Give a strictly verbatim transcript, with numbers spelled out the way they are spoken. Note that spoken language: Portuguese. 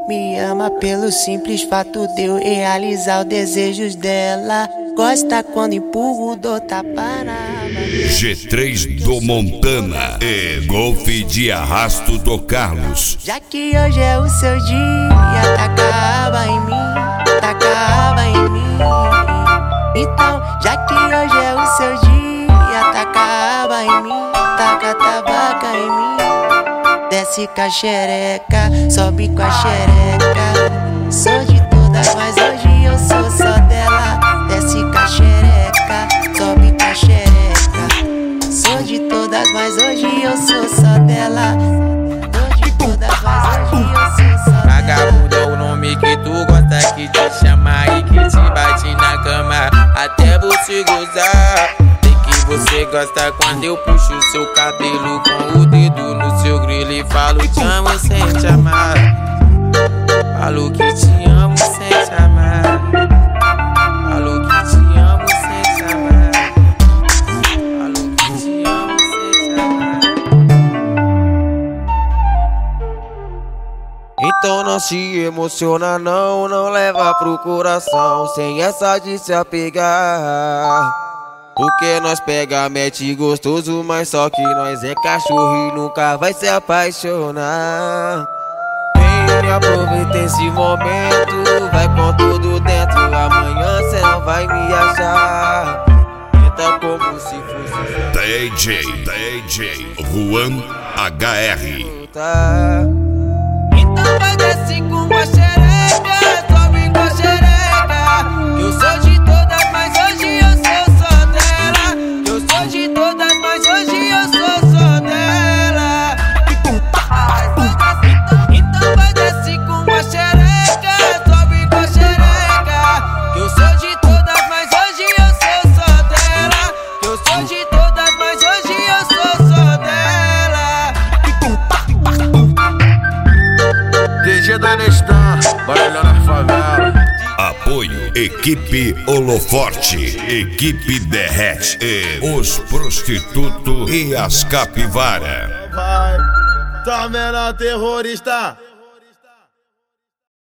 Me ama pelo simples fato de eu realizar os desejos dela. Gosta quando empurro, dou tapa na G três do Montana e Golfe de Arrasto do Carlos. Já que hoje é o seu dia, taca a aba em mim, taca a aba em mim. Então, já que hoje é o seu dia, taca a aba em mim, taca a tabaca em mim. Desce com a xereca, sobe com a xereca. Sou de todas, mas hoje eu sou só dela. Desce com a xereca, sobe com a xereca. Sou de todas, mas hoje eu sou só dela. Sou de todas, mas hoje eu sou só dela. Vagabundo é o nome que tu gosta que te chama e que te bate na cama até você gozar. Você gosta quando eu puxo seu cabelo com o dedo no seu grilo e falo te amo sem te amar. Falo que te amo sem te amar. Falo que te amo sem te amar. Falo que te amo sem te amar. Então não se emociona não, não leva pro coração sem essa de se apegar. Porque nós pega, mete gostoso, mas só que nós é cachorro e nunca vai se apaixonar. Vem, aproveita esse momento, vai com tudo dentro, amanhã cê não vai me achar. Tenta como se fosse D J, D J Juan H R. Então vai descer com a xereca, sobe com a xereca. Eu sou de todas, mas hoje eu sou só dela. Eu sou de todas, mas hoje eu sou só dela. Então vai descer com a xereca, sobe com a xereca. Eu sou de todas, mas hoje eu sou só dela. Eu sou de todas, mas hoje eu sou só dela. D J da Nestan, barulhando na favela. Apoio Equipe Holoforte, Equipe Derrete e os Prostitutos e as Capivara. Vai, tá vendo a terrorista?